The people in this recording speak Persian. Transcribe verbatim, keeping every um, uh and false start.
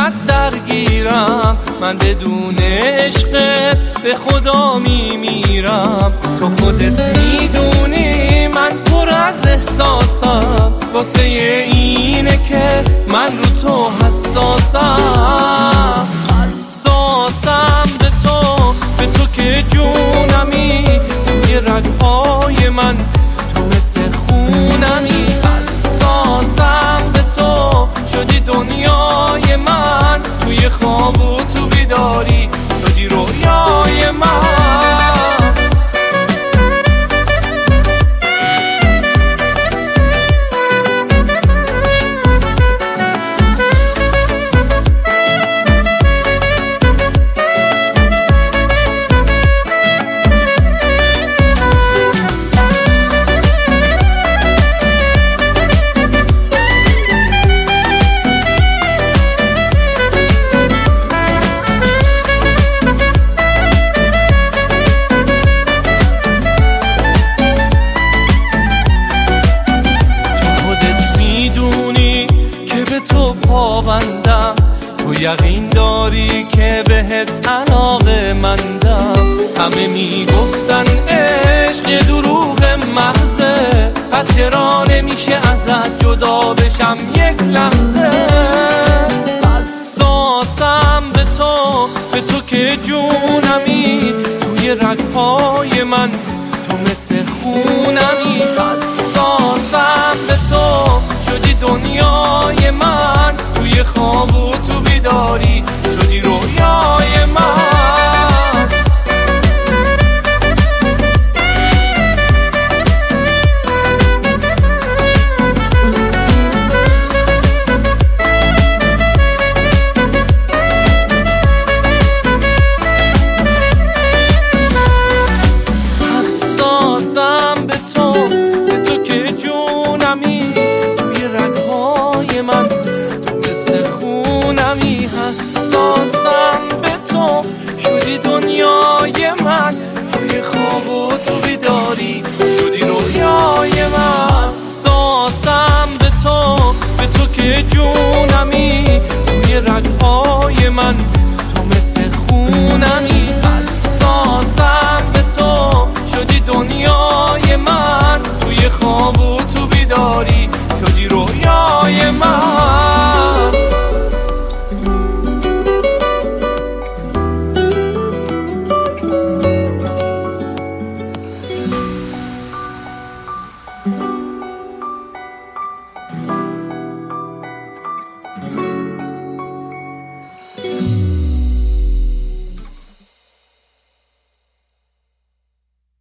اینقدر درگیرم، من بدون عشقت به خدا میمیرم. تو خودت میدونی من پر از احساسم، واسه اینه که من رو تو حساسم. حساسم به تو، به تو که جونمی، توی رگهای من تو مثل خونمی. حساسم به تو، شدی دنیای من، توی خواب و تو بیداری شدی رویای من. تو پابندم، تو یقین داری که بهت علاقه مندم. همه میگفتن عشق یه دروغ محضه، پس چرا نمیشه ازت جدا بشم یک لحظه. حساسم به تو، به تو که جونمی، توی رگهای من تو مثل خونمی. حساسم به تو، شدی دنیای من، توی خواب و تو بیداری شدی رویای من. حساسم به تو، به تو که جونمی، توی رگهای من تو مثل خونمی. حساسم به تو، شدی دنیای من، توی خواب و تو بیداری شدی رویای من. حساسم به تو، به تو که جونمی، توی رگهای من تو مثل خونمی.